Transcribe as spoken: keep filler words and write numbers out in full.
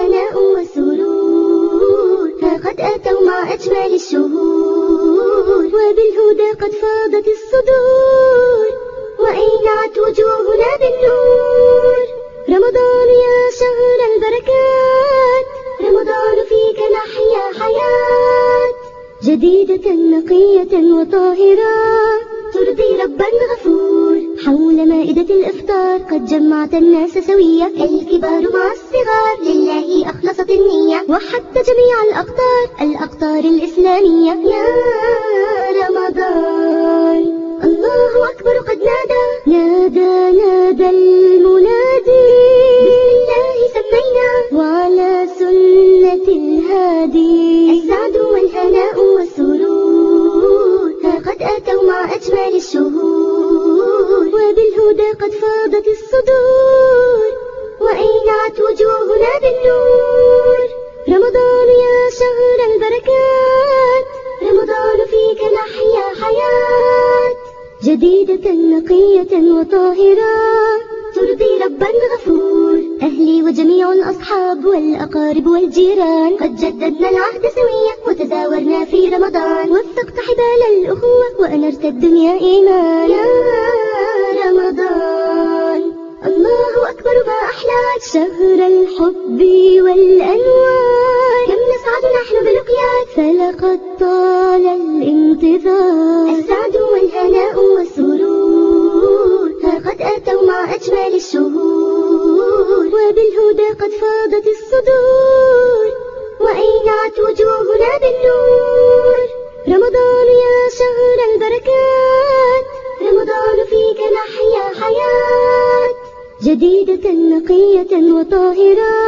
والهناء والسرور ها قد أتوا مع أجمل الشهور، وبالهدى قد فاضت الصدور وأينعت وجوهنا بالنور. رمضان يا شهر البركات، رمضان فيك نحيا حياة جديدة نقية وطاهرة ترضي ربا غفور. حول مائدة الإفطار قد جمعت الناس سوية، الكبار مع الصغار لله أخلصت النية، وحتى جميع الأقطار الأقطار الإسلامية. يا رمضان الله أكبر قد نادى نادى نادى المنادي، بسم الله سمينا وعلى سنة الهادي. السعد والهناء والسرور ها قد أتوا مع أجمل الشهور، وبالهدى قد فاضت الصدور وأينعت وجوهنا بالنور. رمضان يا شهر البركات، رمضان فيك نحيا حياة جديدة نقية وطاهرة ترضي ربا غفور. أهلي وجميع الأصحاب والأقارب والجيران قد جددنا العهد سويا وتزاورنا في رمضان، وثقت حبال الأخوة وأنرت الدنيا إيمان. يا رمضان الله أكبر ما أحلاك شهر الحب والأنوار، كم نسعد نحن بلقياك فلقد طال الانتظار. السعد والهناء والسرور ها قد أتوا مع أجمل الشهور، وبالهدى قد فاضت الصدور وأينعت وجوهنا بالنور. رمضان يا شهر البركات، رمضان فيك نحيا حياة جديدة نقية وطاهرة